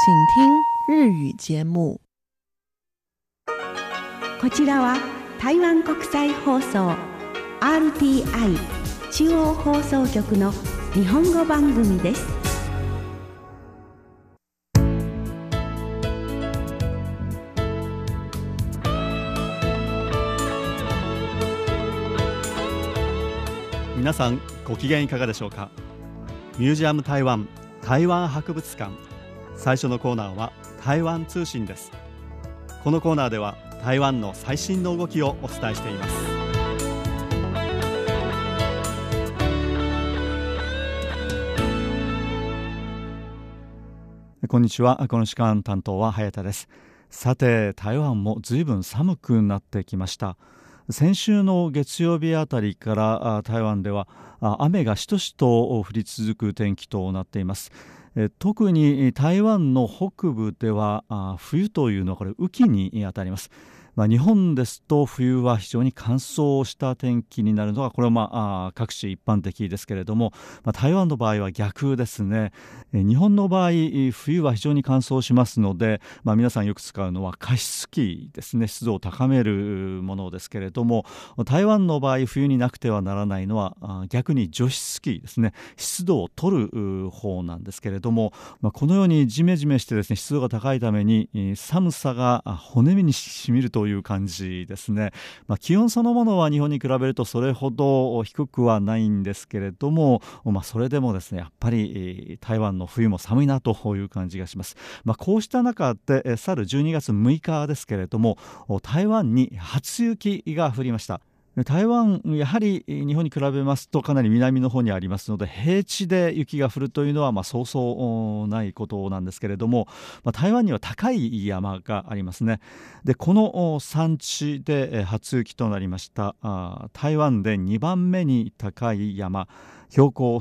请听日语节目。 こちらは台湾国際放送 RTI 中央放送局の日本語番組です。 皆さんご機嫌いかがでしょうか。ミュージアム台湾台湾博物館、最初のコーナーは台湾通信です。このコーナーでは台湾の最新の動きをお伝えしています。こんにちは。この時間担当は早田です。さて、台湾もずいぶん寒くなってきました。先週の月曜日あたりから台湾では雨がしとしと降り続く天気となっています。特に台湾の北部では冬というのはこれ雨季にあたります。日本ですと冬は非常に乾燥した天気になるのがこれは各地一般的ですけれども、台湾の場合は逆ですね。日本の場合冬は非常に乾燥しますので、皆さんよく使うのは加湿器ですね。湿度を高めるものですけれども、台湾の場合冬になくてはならないのは逆に除湿器ですね。湿度を取る方なんですけれども、このようにジメジメしてですね、湿度が高いために寒さが骨身にしみるという感じですね。気温そのものは日本に比べるとそれほど低くはないんですけれども、それでもですね、やっぱり台湾の冬も寒いなという感じがします。こうした中で去る12月6日ですけれども、台湾に初雪が降りました。台湾やはり日本に比べますとかなり南の方にありますので、平地で雪が降るというのはそうそうないことなんですけれども、台湾には高い山がありますね。でこの山地で初雪となりました台湾で2番目に高い山、標高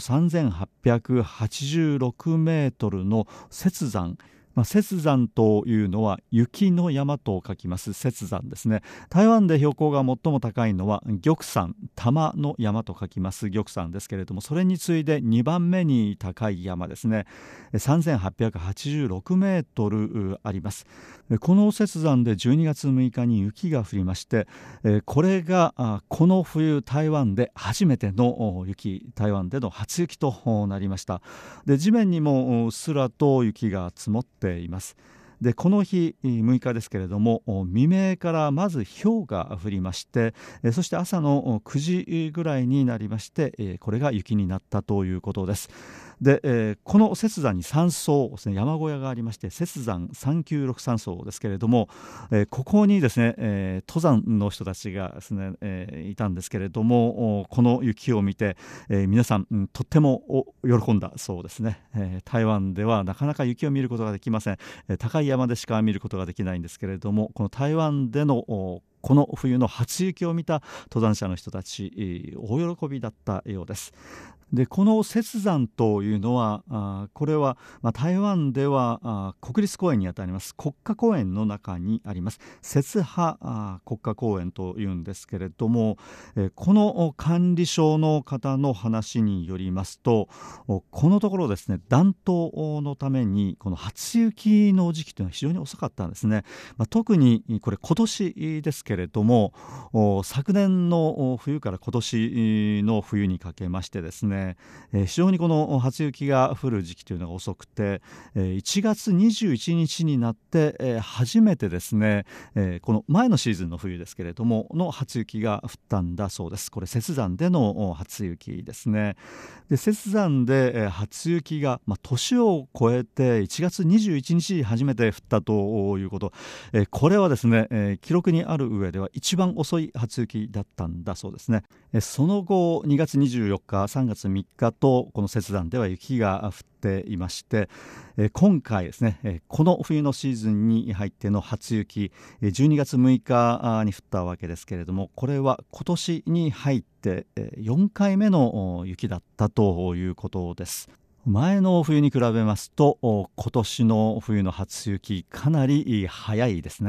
3886メートルの雪山。雪山というのは雪の山と書きます雪山ですね。台湾で標高が最も高いのは玉山、玉の山と書きます玉山ですけれども、それに次いで2番目に高い山ですね。3886メートルあります。この雪山で12月6日に雪が降りまして、これがこの冬台湾で初めての雪、台湾での初雪となりました。で地面にもうっすらと雪が積もっています。でこの日6日ですけれども、未明からまず氷が降りまして、そして朝の9時ぐらいになりまして、これが雪になったということです。で、この雪山に3層ですね、山小屋がありまして、雪山3963層ですけれども、ここにですね、登山の人たちがですね、いたんですけれども、この雪を見て、皆さん、とっても喜んだそうですね。台湾ではなかなか雪を見ることができません。高い山でしか見ることができないんですけれども、この台湾でのこの冬の初雪を見た登山者の人たち、大喜びだったようです。でこの雪山というのはこれは、台湾では国立公園にあたります国家公園の中にあります雪波国家公園というんですけれども、この管理所の方の話によりますと、このところですね、暖冬のためにこの初雪の時期というのは非常に遅かったんですね。特にこれ今年ですけれども、昨年の冬から今年の冬にかけましてですね、非常にこの初雪が降る時期というのが遅くて、1月21日になって初めてですね、この前のシーズンの冬ですけれどもの初雪が降ったんだそうです。これ雪山での初雪ですね。で雪山で初雪が年を越えて1月21日に初めて降ったということ、これはですね、記録にある上では一番遅い初雪だったんだそうですね。その後2月24日3月3日とこの雪山では雪が降っていまして、今回ですね、この冬のシーズンに入っての初雪、12月6日に降ったわけですけれども、これは今年に入って4回目の雪だったということです。前の冬に比べますと今年の冬の初雪かなり早いですね。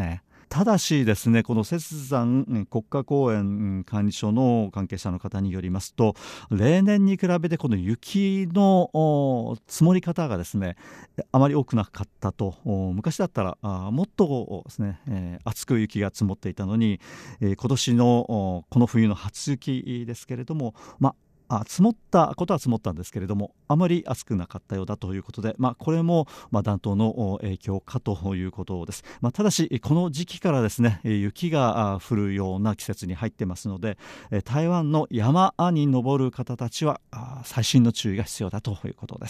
ただしですね、この雪山国家公園管理所の関係者の方によりますと、例年に比べてこの雪の積もり方がですねあまり多くなかったと。昔だったらもっとですね、厚く雪が積もっていたのに、今年のこの冬の初雪ですけれども、積もったことは積もったんですけれども、あまり厚くなかったようだということで、これも暖冬の影響かということです。ただしこの時期からですね、雪が降るような季節に入ってますので、台湾の山に登る方たちは細心の注意が必要だということです。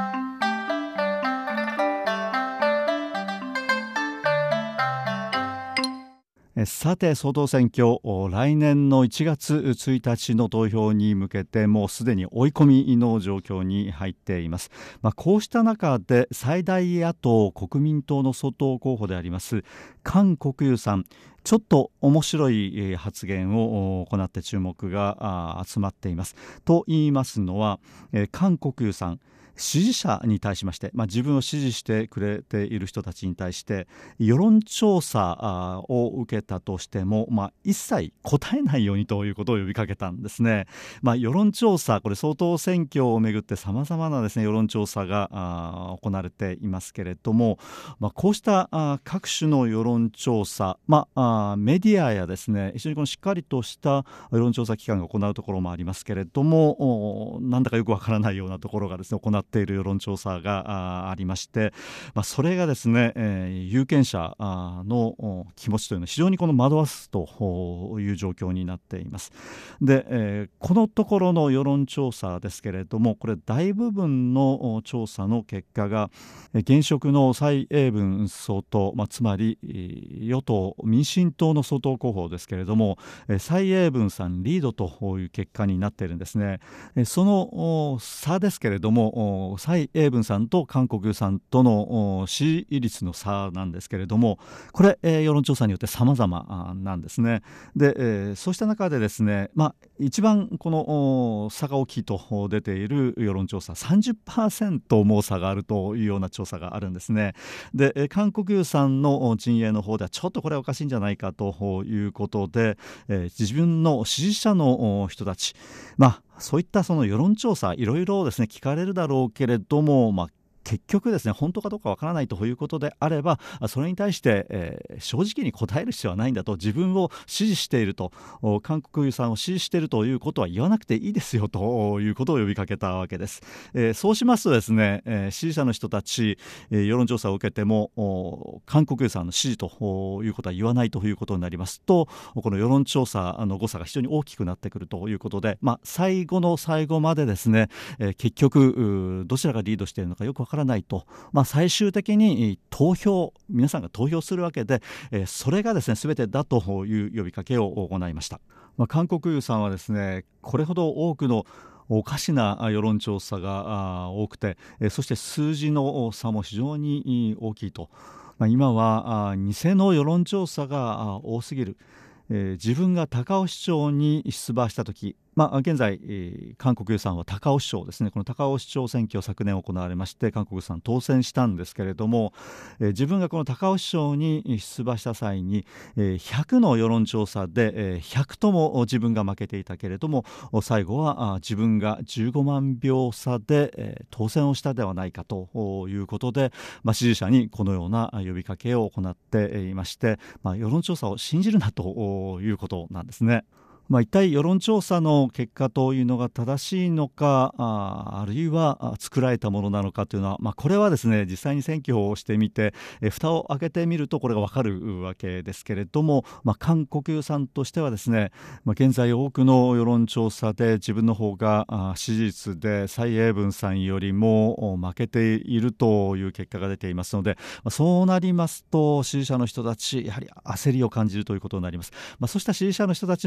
さて、総統選挙、来年の1月1日の投票に向けてもうすでに追い込みの状況に入っています。こうした中で最大野党国民党の総統候補であります韓国瑜さん、ちょっと面白い発言を行って注目が集まっています。と言いますのは、韓国瑜さん、支持者に対しまして、自分を支持してくれている人たちに対して世論調査を受けたとしても、一切答えないようにということを呼びかけたんですね。世論調査、これ総統選挙をめぐってさまざまなですね世論調査が行われていますけれども、こうした各種の世論調査、メディアやですね非常にしっかりとした世論調査機関が行うところもありますけれども、なんだかよくわからないようなところがですね行っている世論調査がありまして、それがですね、有権者の気持ちというのを非常に惑わすという状況になっています。で、このところの世論調査ですけれども、これ大部分の調査の結果が現職の蔡英文総統、つまり与党民進党の総統候補ですけれども、蔡英文さんリードという結果になっているんですね。その差ですけれども、蔡英文さんと韓国瑜さんとの支持率の差なんですけれども、これ、世論調査によって様々なんですね。で、そうした中でですね、一番この差が大きいと出ている世論調査 30% も差があるというような調査があるんですね。で、韓国瑜さんの陣営の方ではちょっとこれはおかしいんじゃないかということで、自分の支持者の人たち、そういったその世論調査いろいろですね聞かれるだろうけれども、結局ですね本当かどうかわからないということであれば、それに対して、正直に答える必要はないんだと、自分を支持していると、韓国瑜さんを支持しているということは言わなくていいですよということを呼びかけたわけです。そうしますとですね、支持者の人たち、世論調査を受けても韓国瑜さんの支持ということは言わないということになりますと、この世論調査の誤差が非常に大きくなってくるということで、最後の最後までですね、結局どちらがリードしているのかよくわからないと、最終的に皆さんが投票するわけで、それがですね全てだという呼びかけを行いました。韓国瑜さんはですね、これほど多くのおかしな世論調査が多くて、そして数字の差も非常に大きいと、今は偽の世論調査が多すぎる。自分が高雄市長に出馬したとき、現在、韓国瑜さんは高雄市長ですね、この高雄市長選挙昨年行われまして、韓国瑜さん当選したんですけれども、自分がこの高雄市長に出馬した際に、100の世論調査で100とも自分が負けていたけれども、最後は自分が15万票差で当選をしたではないかということで、支持者にこのような呼びかけを行っていまして、世論調査を信じるなということなんですね。一体世論調査の結果というのが正しいのか、あるいは作られたものなのかというのは、これはですね実際に選挙をしてみて蓋を開けてみるとこれが分かるわけですけれども、韓国瑜さんとしてはですね、現在多くの世論調査で自分の方が支持率で蔡英文さんよりも負けているという結果が出ていますので、そうなりますと支持者の人たちやはり焦りを感じるということになります。そうした支持者の人たちの焦り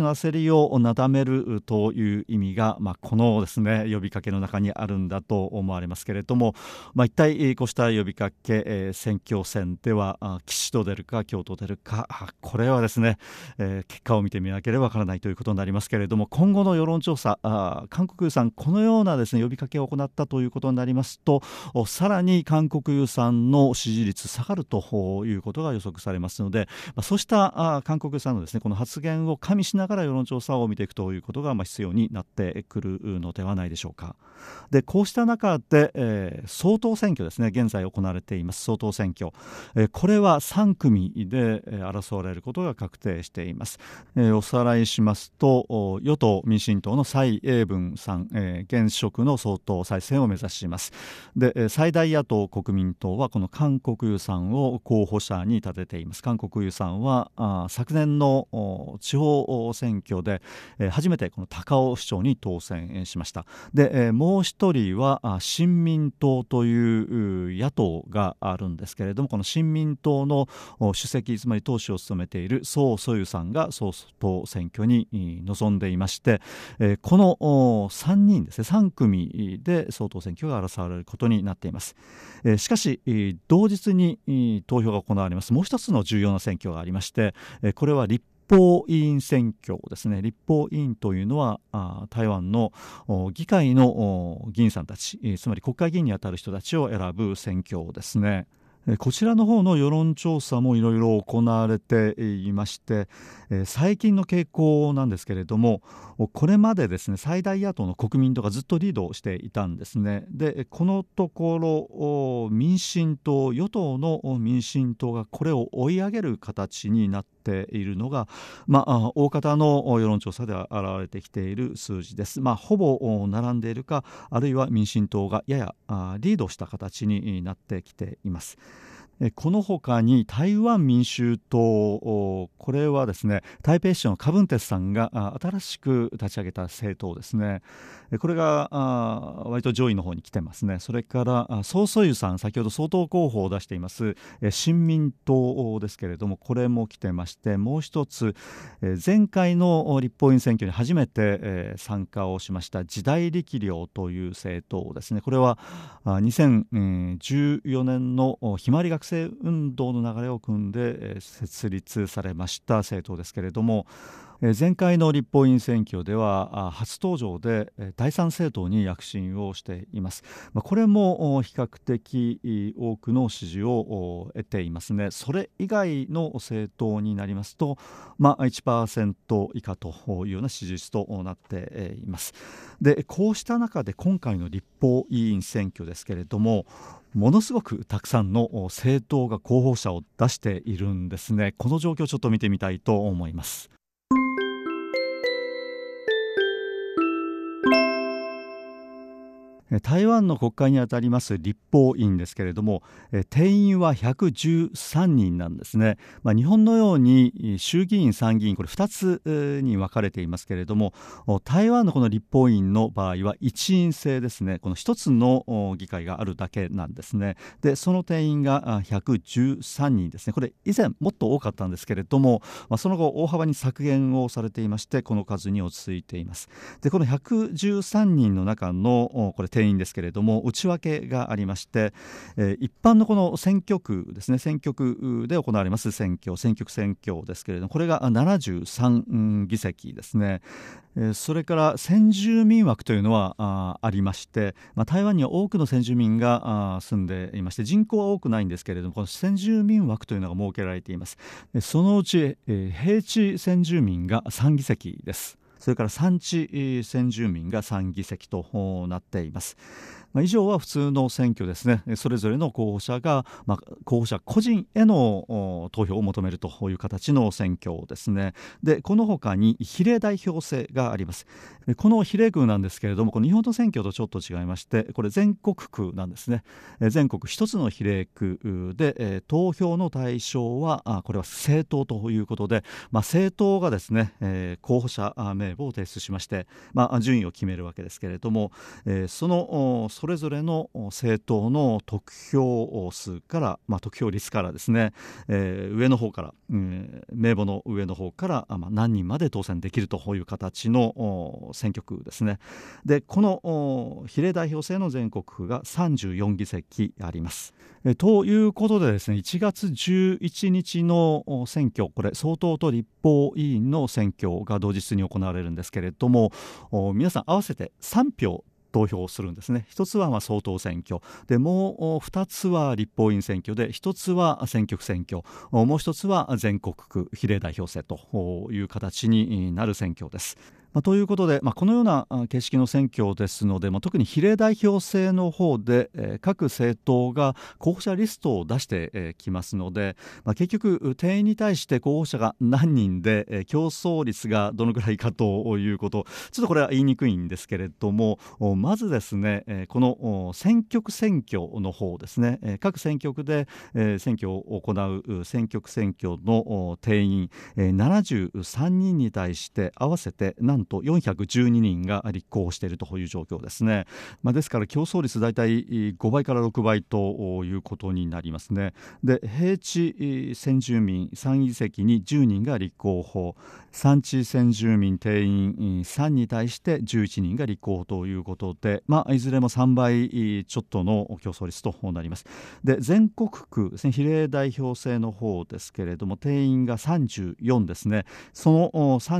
いをなだめるという意味が、このですね呼びかけの中にあるんだと思われますけれども、一体こうした呼びかけ、選挙戦では吉と出るか凶と出るか、これはですね、結果を見てみなければわからないということになりますけれども、今後の世論調査、韓国さんこのようなですね呼びかけを行ったということになりますと、さらに韓国さんの支持率下がるということが予測されますので、そうした韓国さんのですねこの発言を加味しながら世論調査を見ていくということが必要になってくるのではないでしょうか。でこうした中で、総統選挙ですね、現在行われています総統選挙、これは3組で争われることが確定しています。おさらいしますと、与党民進党の蔡英文さん、現職の総統再選を目指します。で最大野党国民党はこの韓国瑜さんを候補者に立てています。韓国瑜さんは昨年の地方選挙で初めてこの高雄市長に当選しました。でもう一人は新民党という野党があるんですけれども、この新民党の主席、つまり党首を務めているソ・ソユさんが総統選挙に臨んでいまして、この3人ですね、3組で総統選挙が争われることになっています。しかし同日に投票が行われますもう一つの重要な選挙がありまして、これは立法委員選挙ですね。立法委員というのは台湾の議会の議員さんたち、つまり国会議員にあたる人たちを選ぶ選挙ですね。こちらの方の世論調査もいろいろ行われていまして、最近の傾向なんですけれども、これまでですね最大野党の国民党がずっとリードしていたんですね。でこのところ民進党、与党の民進党がこれを追い上げる形になっているのが、大方の世論調査では現れてきている数字です。ほぼ並んでいるか、あるいは民進党がややリードした形になってきています。この他に台湾民衆党、これはですね台北市長の柯文哲さんが新しく立ち上げた政党ですね。これが割と上位の方に来てますね。それからソ・ソユさん、先ほど総統候補を出しています新民党ですけれども、これも来てまして、もう一つ前回の立法院選挙に初めて参加をしました時代力量という政党ですね。これは2014年のひまわり学生運動の流れを組んで設立されました政党ですけれども、前回の立法院選挙では初登場で第三政党に躍進をしています。これも比較的多くの支持を得ていますね。それ以外の政党になりますと、1% 以下というような支持率となっています。でこうした中で今回の立法委員選挙ですけれども、ものすごくたくさんの政党が候補者を出しているんですね。この状況をちょっと見てみたいと思います。台湾の国会にあたります立法院ですけれども、定員は113人なんですね。日本のように衆議院参議院これ2つに分かれていますけれども、台湾のこの立法院の場合は一院制ですね。この1つの議会があるだけなんですね。でその定員が113人ですね。これ以前もっと多かったんですけれども、その後大幅に削減をされていまして、この数に落ち着いています。でこの113人の中のこれ定員ですけれども、内訳がありまして、一般のこの選挙区ですね、選挙区で行われます選挙ですけれども、これが73議席ですね。それから先住民枠というのはありまして、台湾には多くの先住民が住んでいまして、人口は多くないんですけれども、この先住民枠というのが設けられています。そのうち平地先住民が3議席です。それから山地先住民が3議席となっています。以上は普通の選挙ですね。それぞれの候補者が、候補者個人への投票を求めるという形の選挙ですね。でこの他に比例代表制があります。この比例区なんですけれども、この日本の選挙とちょっと違いまして、これ全国区なんですね。全国一つの比例区で投票の対象はこれは政党ということで、政党がですね候補者名簿を提出しまして、順位を決めるわけですけれども、そそれぞれの政党の得票数から、得票率からですね、上の方から、名簿の上の方から、何人まで当選できるという形の選挙区ですね。でこの比例代表制の全国区が34議席あります。ということでですね、1月11日の選挙、これ総統と立法委員の選挙が同日に行われるんですけれども、皆さん合わせて3票投票するんですね。一つは総統選挙で、もう2つは立法委員選挙で、1つは選挙区選挙、もう1つは全国区比例代表制という形になる選挙です。ということで、このような形式の選挙ですので、特に比例代表制の方で、各政党が候補者リストを出してきますので、結局定員に対して候補者が何人で、競争率がどのくらいかということ、ちょっとこれは言いにくいんですけれども、まずですね、この選挙区選挙の方ですね、各選挙区で選挙を行う選挙区選挙の定員73人に対して合わせてなんと412人が立候補しているという状況ですね。ですから競争率大体5倍から6倍ということになりますね。で平地先住民3議席に10人が立候補、山地先住民定員3に対して11人が立候補ということで、いずれも3倍ちょっとの競争率となります。で全国区ですね、比例代表制の方ですけれども、定員が34ですね。その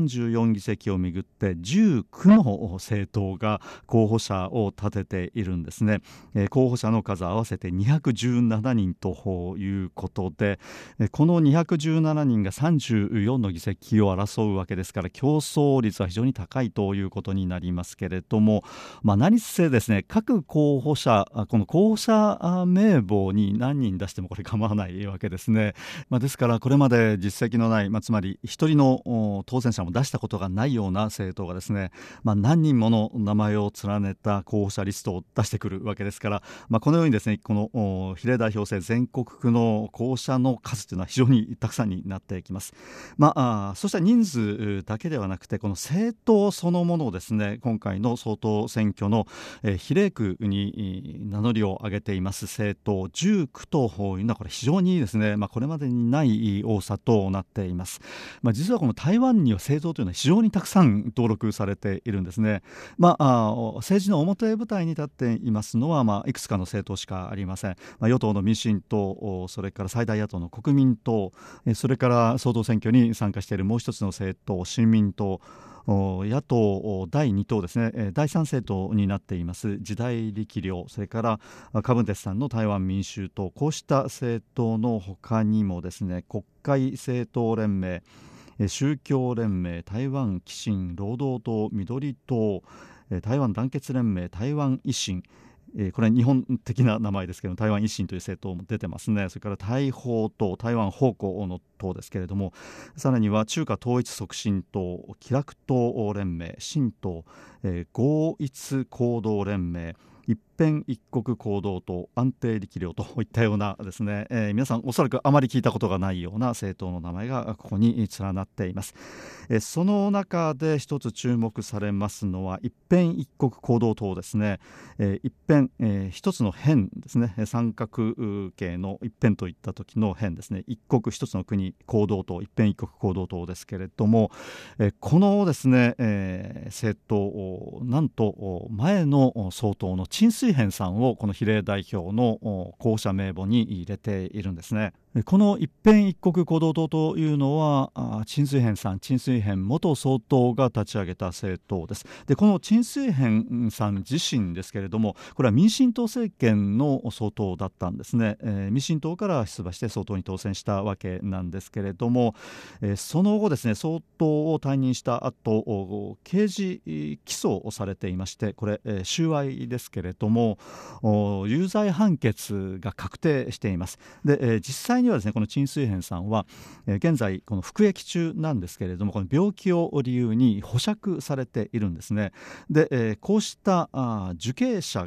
34議席をめぐって19の政党が候補者を立てているんですね。候補者の数合わせて217人ということで、この217人が34の議席を争うわけですから、競争率は非常に高いということになりますけれども、何せですね、各候補者、この候補者名簿に何人出してもこれ構わないわけですね。ですからこれまで実績のない、つまり一人の当選者も出したことがないような政党がですね、何人もの名前を連ねた候補者リストを出してくるわけですから、このようにですね、この比例代表制全国区の候補者の数というのは非常にたくさんになってきます。そして人数だけではなくて、この政党そのものをですね、今回の総統選挙の比例区に名乗りを上げています政党19というのはこれ非常にですね、これまでにない多さとなっています。実はこの台湾には政党というのは非常にたくさん登録されているんですね。政治の表舞台に立っていますのは、いくつかの政党しかありません。与党の民進党、それから最大野党の国民党、それから総統選挙に参加しているもう一つの政党新民党、野党第2党ですね、第3政党になっています時代力量、それからカブンテスさんの台湾民衆党、こうした政党の他にもですね、国会政党連盟、宗教連盟、台湾寄進労働党、緑党、台湾団結連盟、台湾維新、これ日本的な名前ですけど台湾維新という政党も出てますね。それから台邦党、台湾邦交の党ですけれども、さらには中華統一促進党、気楽党連盟、新党、合一行動連盟、一辺一国行動党、安定力量といったようなですね、皆さんおそらくあまり聞いたことがないような政党の名前がここに連なっています。その中で一つ注目されますのは一辺一国行動党ですね。一辺、一つの辺ですね、三角形の一辺といった時の辺ですね、一国一つの国行動党、一辺一国行動党ですけれども、このですね、政党なんと前の総統の陳水扁さんをこの比例代表の候補者名簿に入れているんですね。この一辺一国行動党というのは陳水扁さん、陳水扁元総統が立ち上げた政党です。でこの陳水扁さん自身ですけれども、これは民進党政権の総統だったんですね。民進党から出馬して総統に当選したわけなんですけれども、その後ですね、総統を退任した後刑事起訴をされていまして、これ収賄ですけれども有罪判決が確定しています。で実際にはですね、この陳水扁さんは現在この服役中なんですけれども、この病気を理由に保釈されているんですね。でこうした受刑者が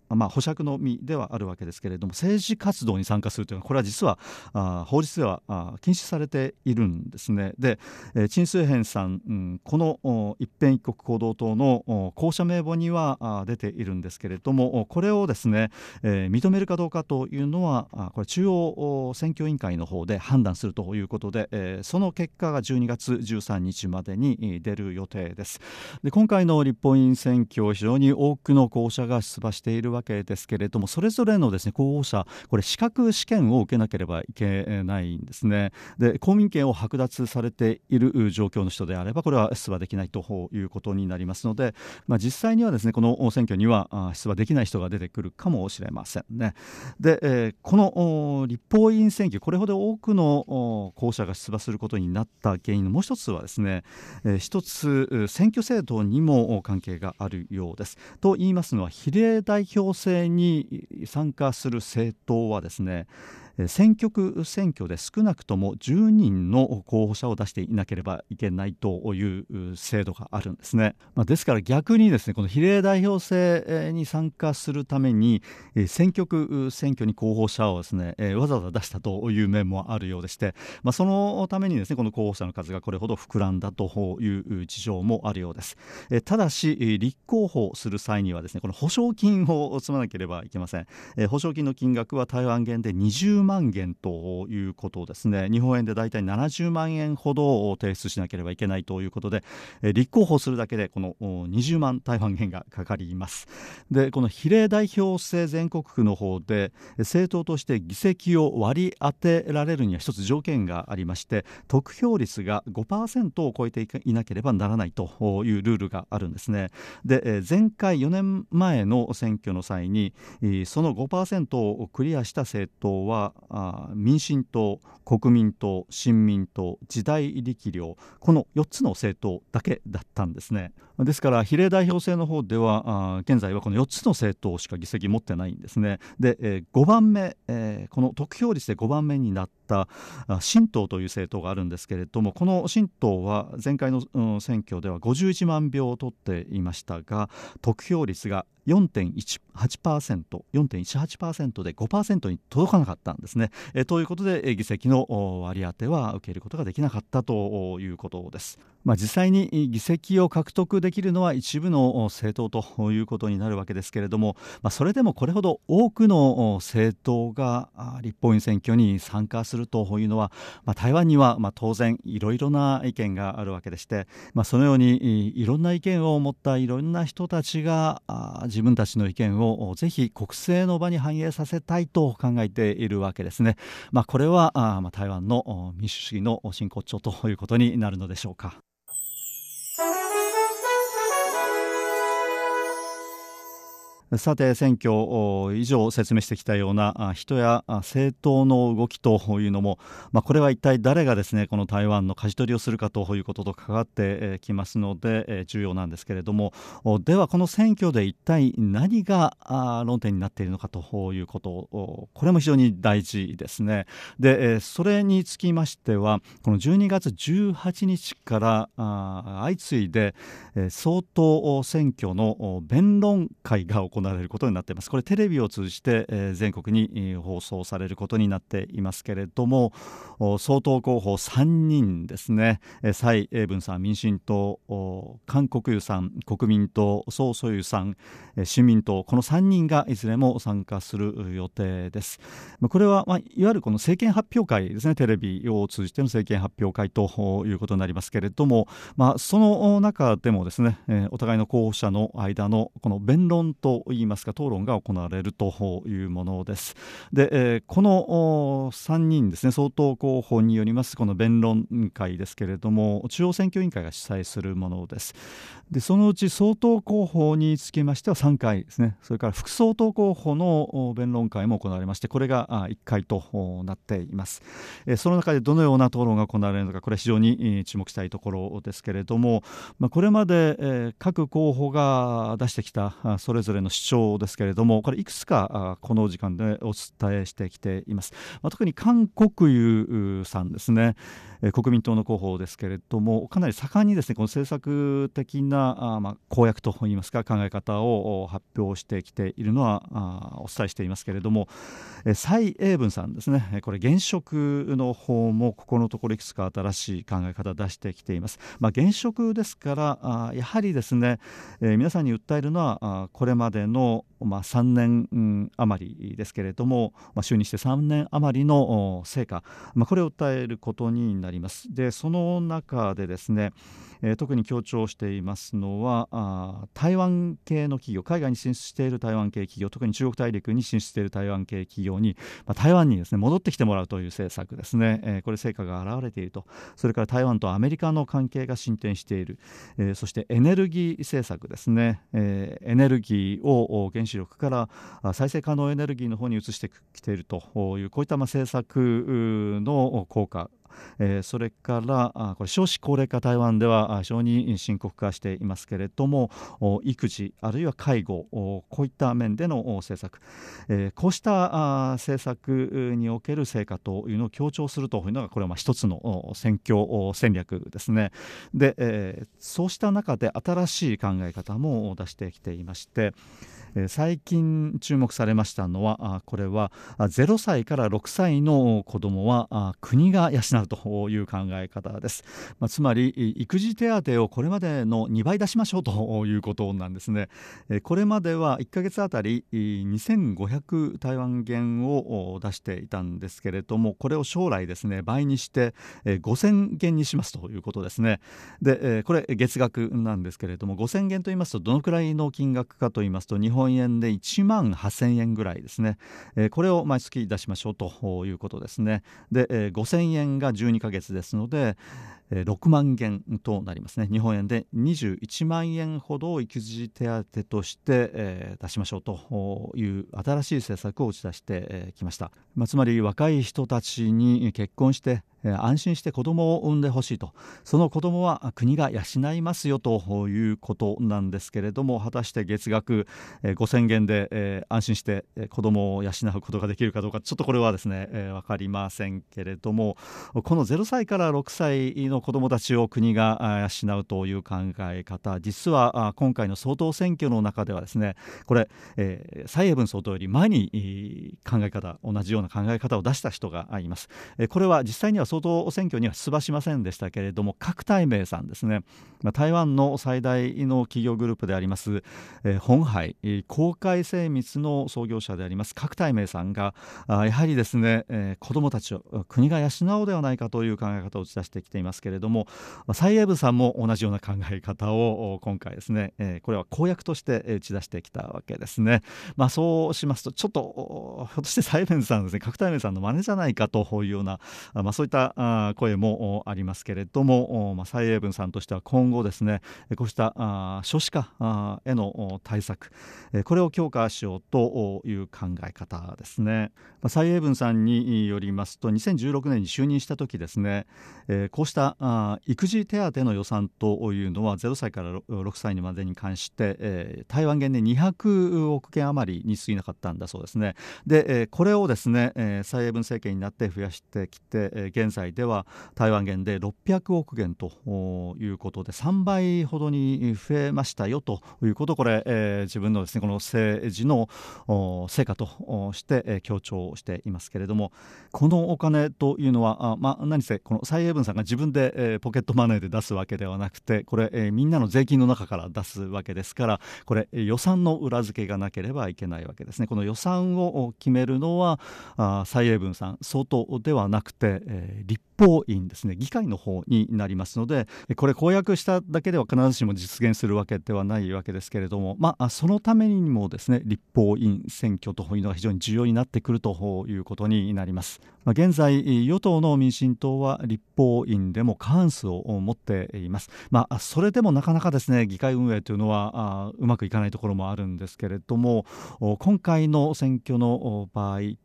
保釈の身ではあるわけですけれども、政治活動に参加するというのはこれは実は法律では禁止されているんですね。で、陳水扁さん、この一辺一国行動党の公社名簿には出ているんですけれども、これをですね、認めるかどうかというのはこれ中央選挙委員会の方で判断するということで、その結果が12月13日までに出る予定です。で、今回の立法院選挙、非常に多くの候補者が出馬しているわけですけれども、それぞれのですね候補者、これ資格試験を受けなければいけないんですね。で、公民権を剥奪されている状況の人であればこれは出馬できないということになりますので、実際にはですねこの選挙には出馬できない人が出てくるかもしれませんね。で、この立法院選挙、これほど多くの候補者が出馬することになった原因のもう一つはですね、一つ選挙制度にも関係があるようです。と言いますのは、比例代表制に参加する政党はですね、選挙区選挙で少なくとも10人の候補者を出していなければいけないという制度があるんですね。ですから逆にですね、この比例代表制に参加するために選挙区選挙に候補者をですねわざわざ出したという面もあるようでして、そのためにですねこの候補者の数がこれほど膨らんだという事情もあるようです。ただし立候補する際にはですねこの保証金を積まなければいけません。保証金の金額は台湾元で20万元ということですね。日本円でだいたい70万円ほどを提出しなければいけないということで、立候補するだけでこの20万台湾元がかかります。で、この比例代表制全国区の方で政党として議席を割り当てられるには一つ条件がありまして、得票率が 5% を超えていなければならないというルールがあるんですね。で、前回4年前の選挙の際にその 5% をクリアした政党は民進党、国民党、新民党、時代力量、この4つの政党だけだったんですね。ですから比例代表制の方では現在はこの4つの政党しか議席持ってないんですね。で、5番目、この得票率で5番目になった新党という政党があるんですけれども、この新党は前回の選挙では51万票を取っていましたが、得票率が 4.18% で 5% に届かなかったんですね。ということで議席の割り当ては受けることができなかったということです。実際に議席を獲得できるのは一部の政党ということになるわけですけれども、それでもこれほど多くの政党が立法院選挙に参加するというのは、台湾には当然いろいろな意見があるわけでして、そのようにいろんな意見を持ったいろんな人たちが自分たちの意見をぜひ国政の場に反映させたいと考えているわけですね。これは台湾の民主主義の真骨頂ということになるのでしょうか。さて、選挙以上説明してきたような人や政党の動きというのも、これは一体誰がですねこの台湾の舵取りをするかということと関わってきますので重要なんですけれども、ではこの選挙で一体何が論点になっているのかということ、これも非常に大事ですね。で、それにつきましてはこの12月18日から相次いで総統選挙の弁論会が行われることになっています。これテレビを通じて全国に放送されることになっていますけれども、総統候補3人ですね、蔡英文さん民進党、韓国瑜さん国民党、宋楚瑜さん新民党、この3人がいずれも参加する予定です。これはいわゆるこの政見発表会ですね、テレビを通じての政見発表会ということになりますけれども、その中でもですねお互いの候補者の間のこの弁論といいますか討論が行われるというものです。で、この3人ですね、総統候補によりますこの弁論会ですけれども、中央選挙委員会が主催するものです。で、そのうち総統候補につきましては3回ですね、それから副総統候補の弁論会も行われまして、これが1回となっています。その中でどのような討論が行われるのか、これは非常に注目したいところですけれども、これまで各候補が出してきたそれぞれの主張ですけれども、これいくつかこの時間でお伝えしてきています。特に韓国瑜さんですね、 国民党の候補ですけれども、かなり盛んにですねこの政策的な公約といいますか考え方を発表してきているのはお伝えしていますけれども、蔡英文さんですね、これ現職の方もここのところいくつか新しい考え方を出してきています。現職ですからやはりですね、皆さんに訴えるのはこれまでの3年余りですけれども、就任して3年余りの成果、これを訴えることになります。でその中でですね、特に強調していますのは台湾系の企業、海外に進出している台湾系企業、特に中国大陸に進出している台湾系企業に、台湾にですね戻ってきてもらうという政策ですね、これ成果が現れていると。それから台湾とアメリカの関係が進展している、そしてエネルギー政策ですね、エネルギーを原子力から再生可能エネルギーの方に移してきているというこういった政策の効果、それからこれ少子高齢化、台湾では非常に深刻化していますけれども、育児あるいは介護、こういった面での政策、こうした政策における成果というのを強調するというのがこれは一つの選挙戦略ですね。で、そうした中で新しい考え方も出してきていまして、最近注目されましたのはこれは0歳から6歳の子どもは国が養うという考え方です。つまり育児手当をこれまでの2倍出しましょうということなんですね。これまでは1ヶ月あたり2500台湾元を出していたんですけれども、これを将来ですね倍にして5000元にしますということですね。でこれ月額なんですけれども、5000元と言いますとどのくらいの金額かと言いますと日本円で1万8000円ぐらいですね。これを毎月出しましょうということですね。で5000円が12ヶ月ですので6万元となりますね。日本円で21万円ほどを育児手当として、出しましょうという新しい政策を打ち出してきました。つまり若い人たちに結婚して安心して子供を産んでほしいと、その子供は国が養いますよということなんですけれども、果たして月額5000元で安心して子供を養うことができるかどうか、ちょっとこれはですね分かりませんけれども、この0歳から6歳の子供たちを国が養うという考え方、実は今回の総統選挙の中ではですね、これ蔡英文総統より前に考え方、同じような考え方を出した人がいます。これは実際には総統選挙には出馬しませんでしたけれども、郭台銘さんですね、台湾の最大の企業グループであります鴻海公開精密の創業者であります郭台銘さんがやはりですね子どもたちを国が養おうではないかという考え方を打ち出してきていますけれども、蔡英文さんも同じような考え方を今回ですねこれは公約として打ち出してきたわけですね。そうしますとちょっとひょっとして蔡英文さんですね郭台銘さんの真似じゃないかというようなそういった声もありますけれども、蔡英文さんとしては今後ですねこうした少子化への対策、これを強化しようという考え方ですね。蔡英文さんによりますと2016年に就任した時ですね、こうした育児手当の予算というのは0歳から6歳までに関して台湾元で200億元余りに過ぎなかったんだそうですね。でこれをですね蔡英文政権になって増やしてきて現在では台湾元で600億元ということで3倍ほどに増えましたよということをこれ、自分のですねこの政治の成果として強調していますけれども、このお金というのは何せこの蔡英文さんが自分でポケットマネーで出すわけではなくて、これみんなの税金の中から出すわけですから、これ予算の裏付けがなければいけないわけですね。この予算を決めるのは蔡英文さん総統ではなくて、立法院ですね、議会の方になりますので、これ公約しただけでは必ずしも実現するわけではないわけですけれども、そのためにもですね立法院選挙というのが非常に重要になってくるということになります。現在与党の民進党は立法院でも過半数を持っています。それでもなかなかですね議会運営というのはうまくいかないところもあるんですけれども、今回の選挙の場合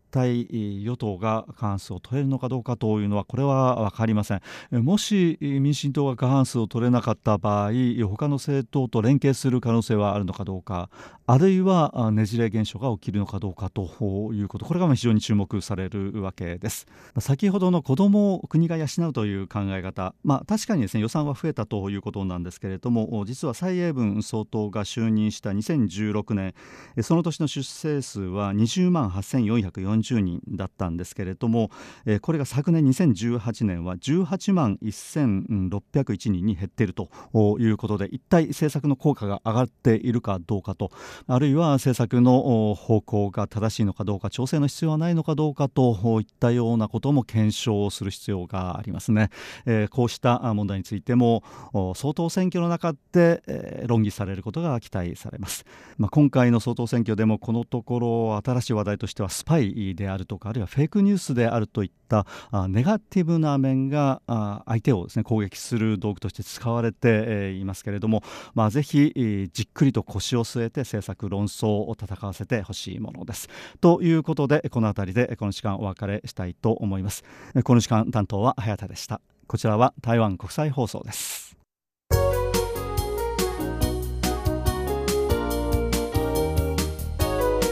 体与党が過半数を取れるのかどうかというのはこれは分かりません。もし民進党が過半数を取れなかった場合、他の政党と連携する可能性はあるのかどうか、あるいはねじれ現象が起きるのかどうかということ、これが非常に注目されるわけです。先ほどの子どもを国が養うという考え方、確かにですね、予算は増えたということなんですけれども、実は蔡英文総統が就任した2016年、その年の出生数は20万8440人だったんですけれども、これが昨年2018年は18万1601人に減っているということで、一体政策の効果が上がっているかどうかと、あるいは政策の方向が正しいのかどうか、調整の必要はないのかどうかといったようなことも検証する必要がありますね。こうした問題についても総統選挙の中で論議されることが期待されます。今回の総統選挙でもこのところ新しい話題としてはスパイであるとか、あるいはフェイクニュースであるといったネガティブな面が相手をですね、攻撃する道具として使われていますけれども、ぜひじっくりと腰を据えて政策論争を戦わせてほしいものです。ということで、この辺りでこの時間お別れしたいと思います。この時間担当は早田でした。こちらは台湾国際放送です。